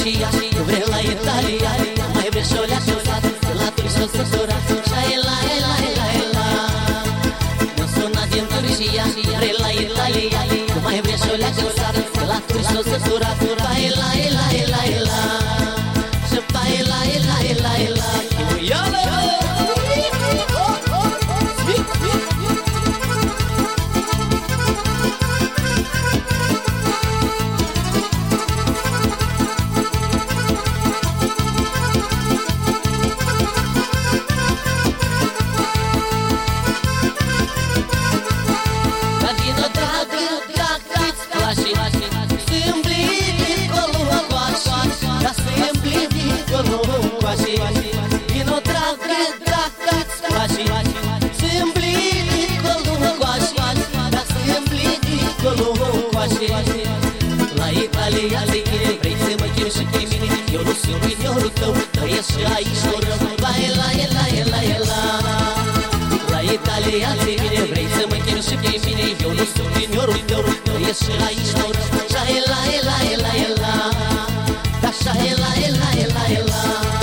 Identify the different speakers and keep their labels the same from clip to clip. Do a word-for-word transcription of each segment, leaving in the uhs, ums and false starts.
Speaker 1: și ea, că vrei la Italia, mai vrei și o leacă sat, la turi și o săsurat, și ai la, ai la, ai la, ai la. Mi-o sunat din turi și ea, vrei la Italia, că mai vrei și o leacă sat, la turi și o săsurat, ai la, ai la, ai la, ai la. Și ai la, ai la, ai la, ai la. Ia-le! Vino dragă, dragă, scoași, să-mi dincolo coași, ca să-mi dincolo coași. La Italia te chine, vrei să mă chem și pe mine, eu nu sunt juniorul tău, trăiesc și aici nu rămân. La la la la la. La Italia te chine, vrei să mă chem și pe mine, eu nu sunt juniorul tău, trăiesc și aici nu rămân. La la la la la. Așa e la e la e la e la.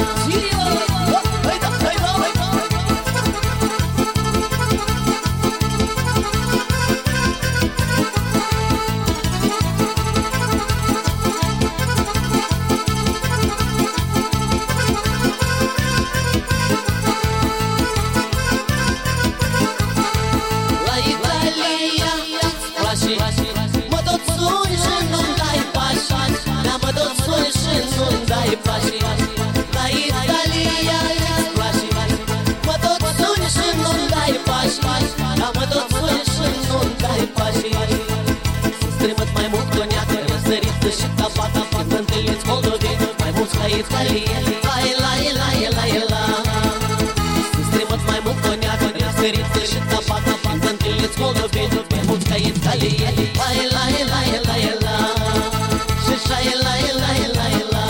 Speaker 1: La Italia place, mă tot suni și nu-mi dai pași, dar mă tot suni și nu-mi dai pași. La Italia îți place, mă tot suni și nu-mi dai pași, dar mă tot suni și nu-mi dai pași. Să-ți strămăt mai mult coniac, răsărită și tabata, când întâlniți moldoveni, mai mulți ca Italia. La la la la la. Să-ți strămăt mai mult coniac, răsărită și tabata, când întâlniți moldoveni, mai mulți ca Italia. La la la la la. Și așa e la la la la.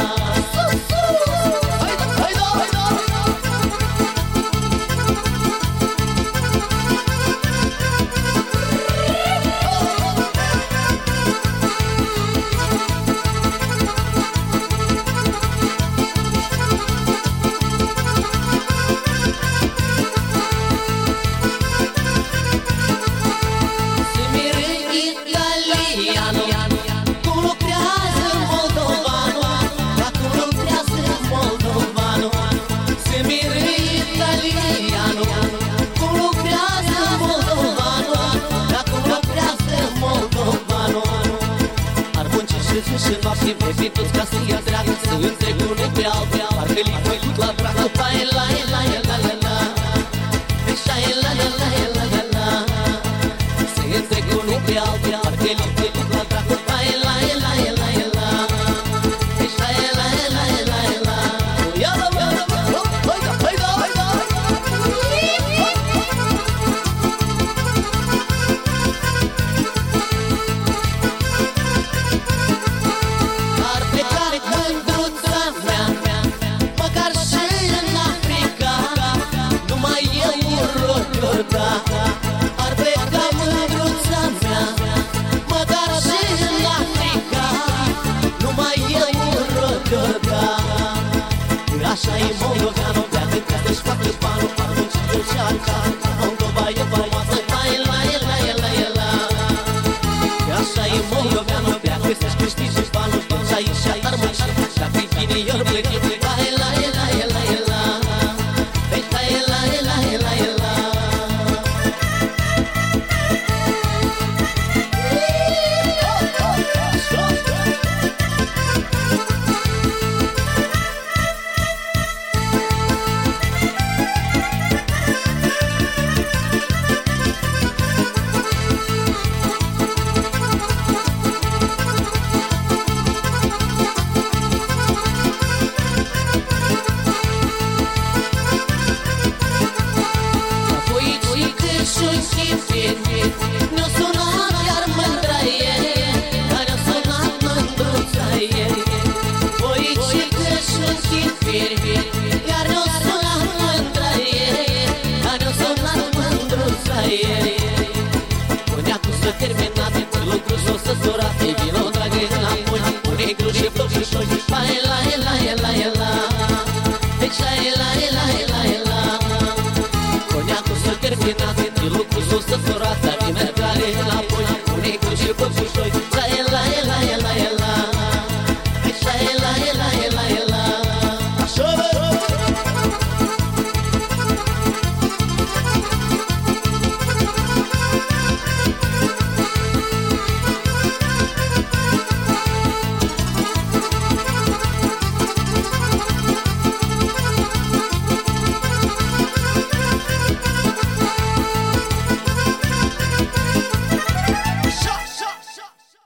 Speaker 1: Și noapte vreți toți ca să-i atragă, să întreg unul pe altul, parcă li făcut la dragă. Pai la la la la la, așa e la la la la la la. Să întreg unul pe altul, parcă li făcut la dragă. Pai la la la la la, așa e la la la la. Ia la la la, hai da, hai da, hai da. Ar pleca mândruța mea, măcar și în Africa, numai eu rogăta. Așa e moldoveanul, pleacă ca să-și facă banul, atunci eu și-arca, Moldova e frumoasă, la la la la la. Așa e moldoveanul, pleacă să-și câștige banul, atunci aici și-ar mânci, dacă-i bine i-or plăti, la la la la la. Păi la la la la la. Ne-o sunat iar mândra e, ne-o sunat mândruța e. Voicică și-n chifiri, iar ne-o sunat mândra e, ne-o sunat mândruța e. Coniacul s-a terminat, lucru s-o săsurat, e vino dragă înapoi, un negru și flori și șoi, la la săturată